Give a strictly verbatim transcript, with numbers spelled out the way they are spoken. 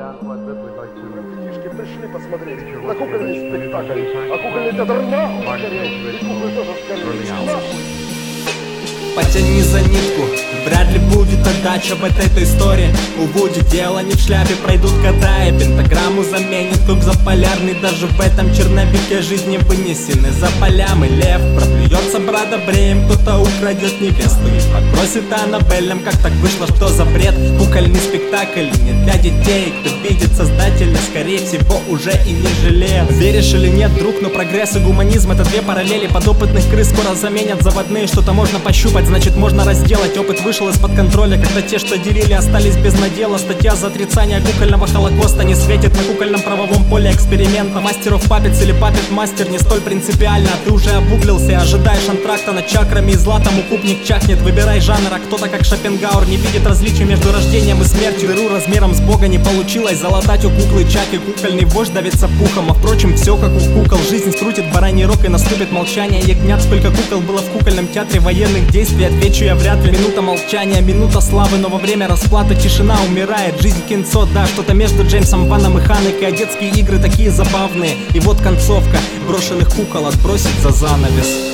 Ребятишки пришли посмотреть на кукольный спектакль, а кукольный театр нахуй скорее, и куклы тоже скорее, нахуй. Потяни за нитку, вряд ли будет отдача в этой истории. У Вуди дело не в шляпе, пройдут года и пентаграмму заменит круг заполярный. Даже в этом черновике жизни вынесены за полями. Лев проплюется брадобреем, кто-то украдет невесту и подбросит Аннабеллям. Как так вышло, что за бред? Кукольный спектакль не для детей. Кто видит создателя, скорее всего уже и не жалеет. Веришь или нет, друг, но прогресс и гуманизм — это две параллели. Подопытных крыс скоро заменят заводные. Что-то можно пощупать, значит можно разделать. Опыт вышел из-под контроля, когда те, что делили, остались без надела. Статья за отрицание кукольного холокоста не светит на кукольном правовом поле эксперимента. Мастеров папец или папет мастер не столь принципиально. А ты уже обуглился и ожидаешь антракта над чакрами и златом. Укупник чахнет, выбирай жанр. А кто-то, как Шопенгауэр, не видит различия между рождением и смертью. Дыру размером с бога не получилось залатать у куклы чаки. Кукольный вождь давится пухом, а впрочем все как у кукол. Жизнь скрутит бараний рог и наступит молчание ягнят. Сколько кукол было в кукольном театре военных действий, отвечу я вряд ли. Минута молчания, минута славы, но во время расплаты тишина умирает. Жизнь кинцо, да, что-то между Джеймсом Ваном и Ханекой. А детские игры такие забавные. И вот концовка: брошенных кукол отбросить за занавес.